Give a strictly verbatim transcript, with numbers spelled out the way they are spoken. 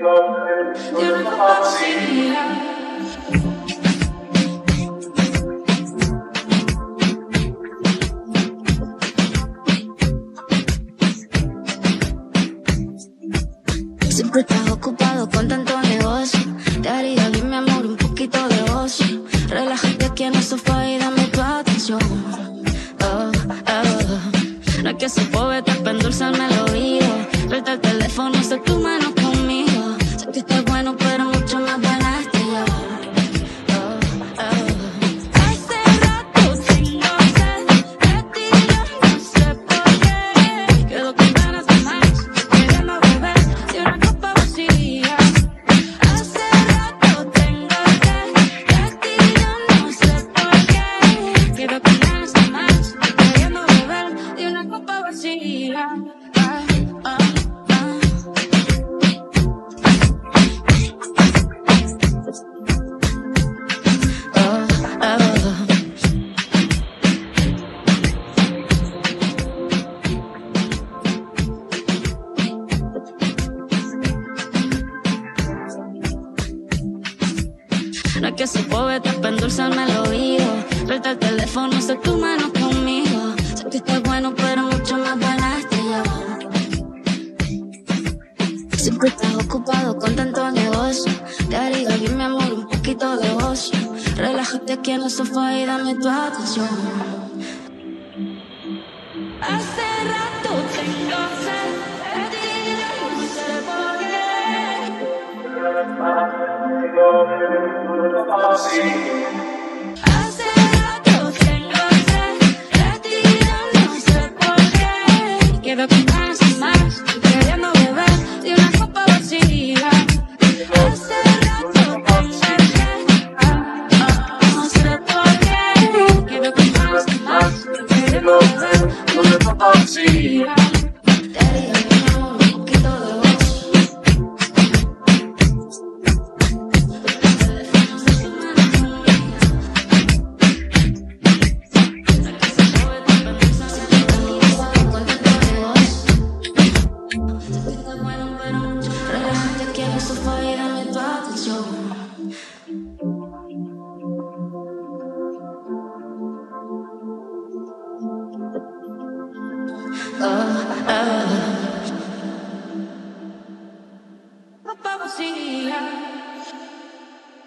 de una copa vacía. Siempre estás ocupado con tanto negocio. Te haría bien, mi amor, un poquito de ocio. Relájate aquí en el sofá y dame tu atención. Oh, oh. No es que soy poeta para endulzarme el oído. Suelta el teléfono, sé tu mano conmigo. Sé que estás bueno, pero mucho más buena estoy yo. Oh, oh. Hace rato tengo sed de ti, yo no sé por qué. Quedo con ganas de más, queriendo beber de una copa vacía. Hace rato tengo sed de ti, yo no sé por qué. Quedo con ganas de más, queriendo beber de una copa vacía. Ah, ah, ah. Oh, oh. No es que soy poeta para endulzarme el oído. Suelta el teléfono, sé tu mano conmigo. Sé que estás bueno, pero mucho más buena estoy yo. Siempre estás ocupado con tanto negocio. Te haría bien, mi amor, un poquito de ocio. Relájate aquí en el sofá y dame tu atención. Hace rato tengo sed de ti, yo no sé por qué. Así